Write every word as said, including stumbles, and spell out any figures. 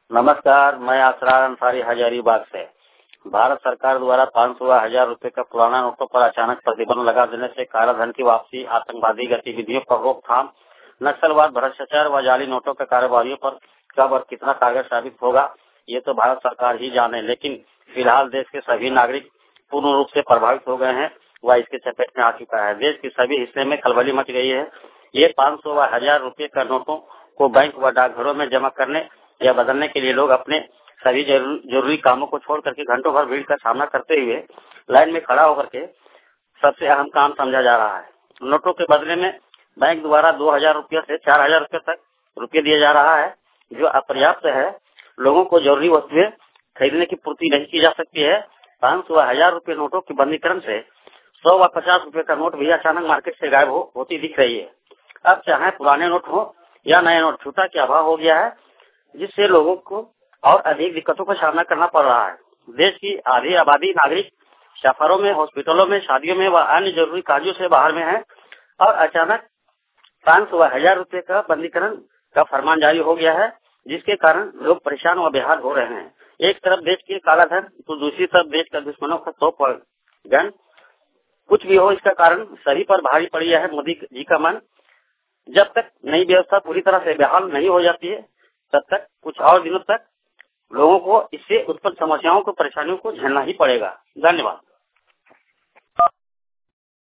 नमस्कार, मैं असरार अंसारी हजारीबाग से। भारत सरकार द्वारा पाँच सौ हजार रुपए का पुराना नोटों पर अचानक प्रतिबंध लगा देने से कालाधन की वापसी, आतंकवादी गतिविधियों पर रोकथाम, नक्सलवाद, भ्रष्टाचार व जाली नोटों के कारोबारियों पर कब और कितना कारगर साबित होगा, ये तो भारत सरकार ही जाने। लेकिन फिलहाल देश के सभी नागरिक पूर्ण रूप से प्रभावित हो गए हैं व इसके चपेट में आ चुका है। देश के सभी हिस्से में खलबली मच गई है। ये पाँच सौ व हजार रुपए का नोटों को बैंक व डाकघरों में जमा करने या बदलने के लिए लोग अपने सभी जरूरी कामों को छोड़ करके घंटों भर भीड़ का सामना करते हुए लाइन में खड़ा होकर के सबसे अहम काम समझा जा रहा है। नोटों के बदले में बैंक द्वारा दो हजार रुपये से चार हजार रुपये तक रुपये दिया जा रहा है, जो अपर्याप्त है। लोगों को जरूरी वस्तुएं खरीदने की पूर्ति नहीं की जा सकती है। पाँच सौ हजार रुपये नोटों के बंदीकरण से सौ व पचास रुपए का नोट भी अचानक मार्केट से गायब हो, होती दिख रही है। अब चाहे पुराने नोट हो या नए नोट, छूटा के अभाव हो गया है, जिससे लोगों को और अधिक दिक्कतों का सामना करना पड़ रहा है। देश की आधी आबादी नागरिक सफरों में, हॉस्पिटलों में, शादियों में व अन्य जरूरी कार्यों से बाहर में है और अचानक पाँच सौ हजार रुपए का बंदीकरण का फरमान जारी हो गया है, जिसके कारण लोग परेशान व बेहाल हो रहे हैं। एक तरफ देश के कालाधन तो दूसरी तरफ देश का दुश्मनों का तोप गन। कुछ भी हो, इसका कारण सभी पर भारी पड़ी है मोदी जी का मन। जब तक नई व्यवस्था पूरी तरह से बहाल नहीं हो जाती है, तब तक कुछ और दिनों तक लोगों को इससे उत्पन्न समस्याओं को, परेशानियों को झेलना ही पड़ेगा। धन्यवाद।